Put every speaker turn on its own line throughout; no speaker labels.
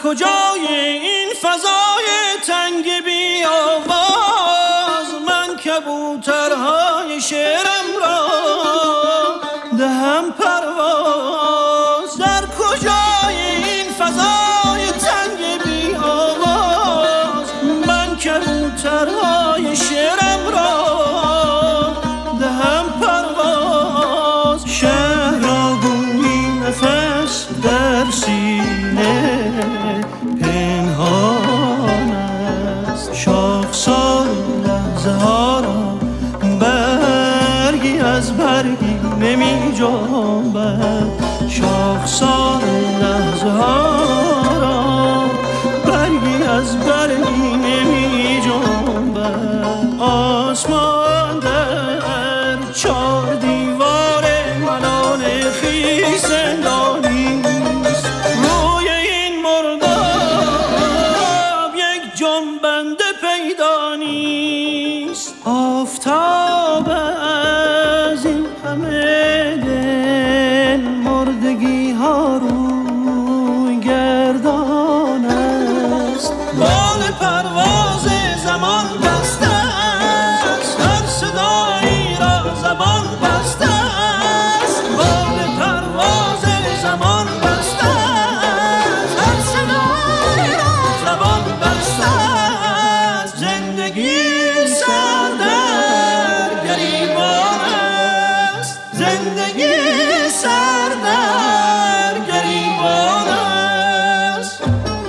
کجای این فضای تنگ بی آواز من کبوترهای شعرم را دهم پرواز؟ در کجای این فضای تنگ بی آواز من کبوترهای شعرم را دهم پرواز؟ شهر را گویی نفس در سینه پنهان است، شاخسار لحظه ها را برگی از برگی نمی جنبد، شاخسار لحظه ها را برگی از برگی نمی جنبد. آسمان در چار دیوار ملال خویش زندانی است، روی این مرداب یک جنبنده پیدا نیست. آفتاب از این همه دل مردگی ها روی گردان است، بال پرواز زمان بسته است، هر صدایی را زبان بسته است، بال پرواز زمان بسته است، هر صدایی را زبان بسته است. زندگی سردر گریبان است، زندگی سردر گریبان است.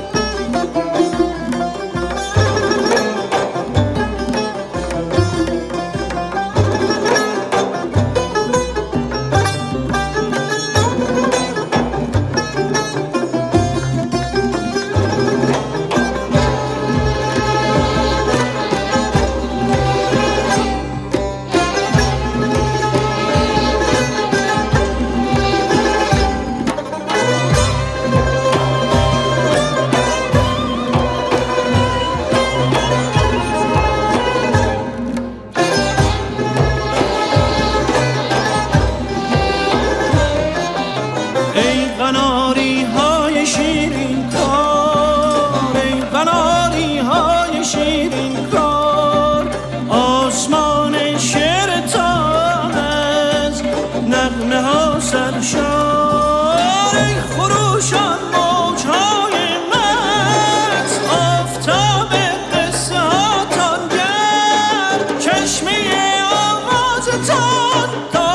ای قناری های شیرین کار، ای قناری های شیرین کار، آسمان شعرتان از نغمه ها سرشار. ای خروشان موجهای مست، آفتاب قصه هاتان گرد، چشمه آوازتان تا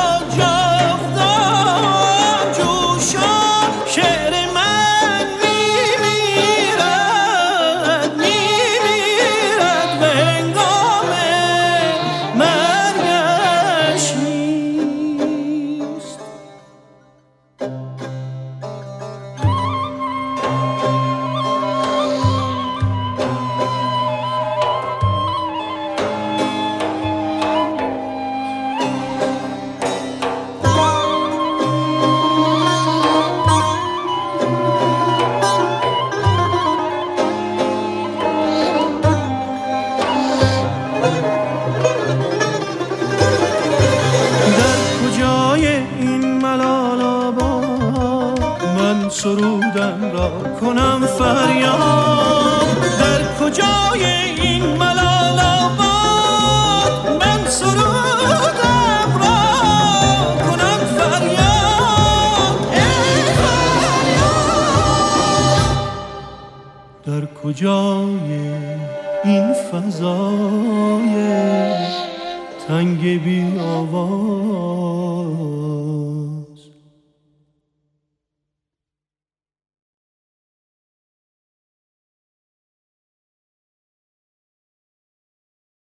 جاودان جوشان. شعر من میمیرد میمیرد به هنگام مرگش نیست. در کجای این ملال آباد من سرودم را کنم فریاد؟ در کجای این ملال آباد من سرودم را کنم فریاد؟ ای فریاد! در کجای این فضای تنگ بی آواز